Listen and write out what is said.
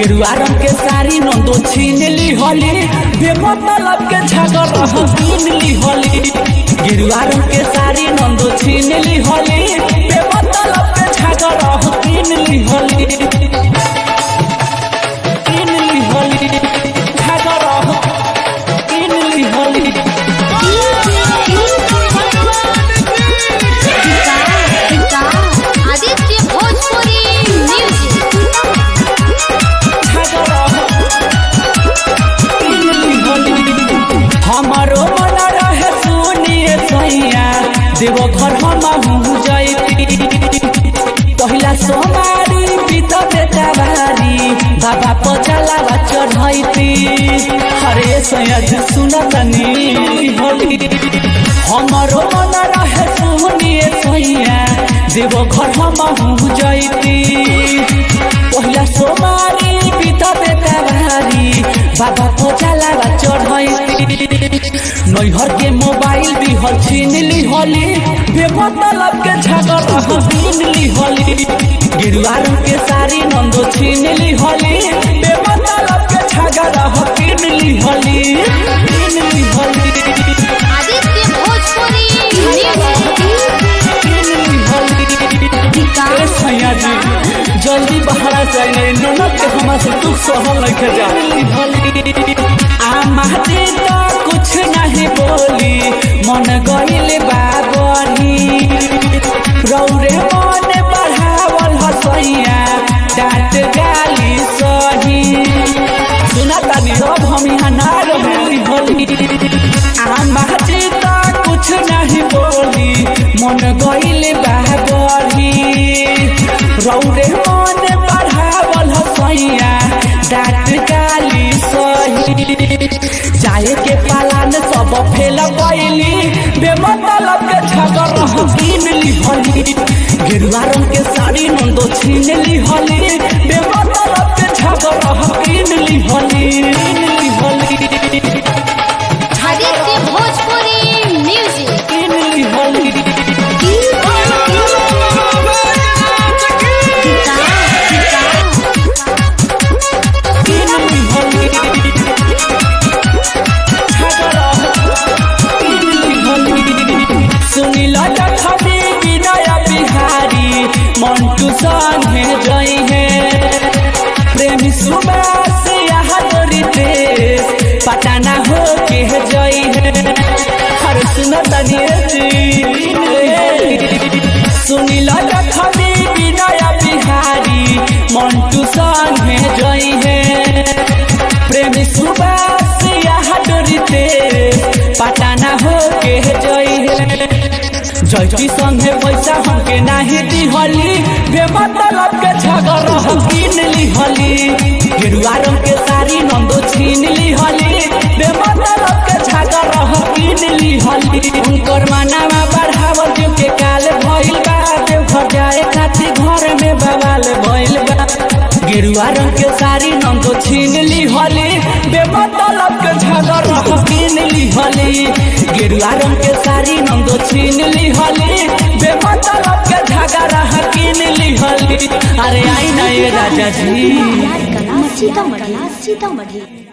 गेरुआ रंग के साड़ी नंदो छीन ली होली बेमतलब के झगड़ा कीन ली होली गेरुआ रंग के साड़ी नंदो छीन ली होली बेमतलब के झगड़ा कीन ली होली झगड़ा कीन ली होली आदित्य भोजपुरी हमारो मन रहे सुनिए सैया देव घर हम जैती पहला सोमारी बीत बेटाबारी बाबा पचला चढ़ैती हरे सैया सुनतनी होली हमारो मन रहे सुनिए सैया देव घर हम जैती पहला सोमारी बीत बेटाबारी बाबा पचला चढ़ैती नैहर के मोबाइल भी हर छीन ली होली बेमतलब के झगड़ा कीन ली होली गेरुआ रंग के साड़ी नंदो छीन ली होली बेमतलब के झगड़ा कीन ली होली आदित्य भोजपुरी सैया जी जल्दी बहरा जाए ननद के हमारे से दुख सहल लेके जा आमाजी तो कुछ नहीं बोली मन गइल बाबरी रौरे मन बढ़ावल हसैया डांट गाली सही सुना तानी रब हम यहाँ ना रही होली आमाजी तो कुछ नहीं बोली मन गइल बाबरी रौरे मन बढ़ावल हसैया डांट गाली सही जाए के पालान सब फेल गइली बेमतलब के झगड़ा कीन ली होली गेरुआ रंग के साड़ी नंदो छीन ली होली बेमतलब के झगड़ा कीन ली होली आदित्य भोजपुरी म्यूजिक कीन ली होली सुनील जखमी विनय बिहारी मंटू संगे जई है प्रेमी सुबास यहाँ तोरी देश पटाना हो के जई है हर सुनतनी सुनील जखमी विनय बिहारी मंटू संगे जई है प्रेमी सुबास यहाँ तोरी देश पटाना हो के जई है जैती संगे पैसा हमके नाही दी होली बेमतलब के झगड़ा कीन ली होली गेरुआ रंग के साड़ी नंदो छीन ली होली बेमतलब के झगड़ा कीन ली होली उनकर मानावा बढ़ावल जो के काल भइल बा देव घर जाए खातिर घर में बवाल भइल बा गेरुआ रंग के साड़ी नंदो छीन ली होली बेमतलब के झगड़ा कीन ली होली गेरुआ रंग के साड़ी नंदो छीन ली होली बेमतलब के झगड़ा कीन ली होली अरे आई ना ये राजा जी सीतामढ़ी